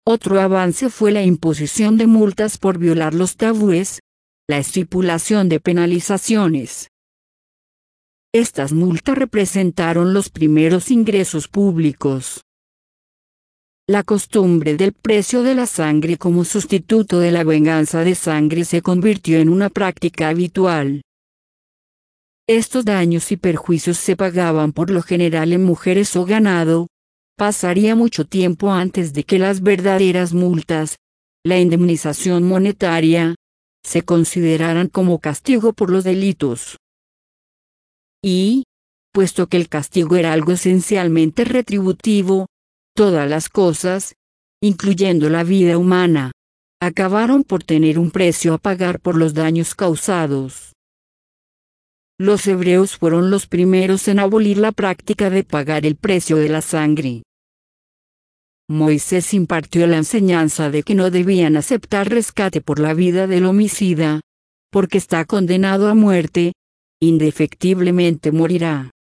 Otro avance fue la imposición de multas por violar los tabúes, la estipulación de penalizaciones. Estas multas representaron los primeros ingresos públicos. La costumbre del precio de la sangre como sustituto de la venganza de sangre se convirtió en una práctica habitual. Estos daños y perjuicios se pagaban por lo general en mujeres o ganado. Pasaría mucho tiempo antes de que las verdaderas multas, la indemnización monetaria, se consideraran como castigo por los delitos. Y, puesto que el castigo era algo esencialmente retributivo, todas las cosas, incluyendo la vida humana, acabaron por tener un precio a pagar por los daños causados. Los hebreos fueron los primeros en abolir la práctica de pagar el precio de la sangre. Moisés impartió la enseñanza de que no debían aceptar rescate por la vida del homicida, porque está condenado a muerte, indefectiblemente morirá.